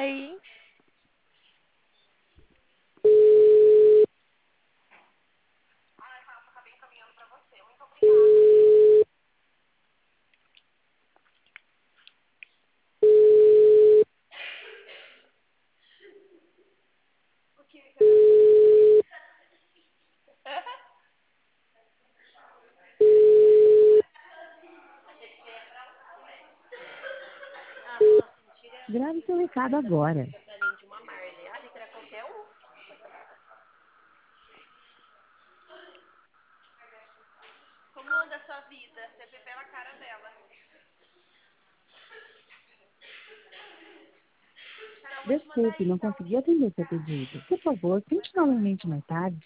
Bye. Grave seu recado agora. Como anda a sua vida? Você vê pela cara dela. Carol, vou te mandar Desculpe, aí, não tá? consegui atender seu pedido. Por favor, tente novamente mais tarde.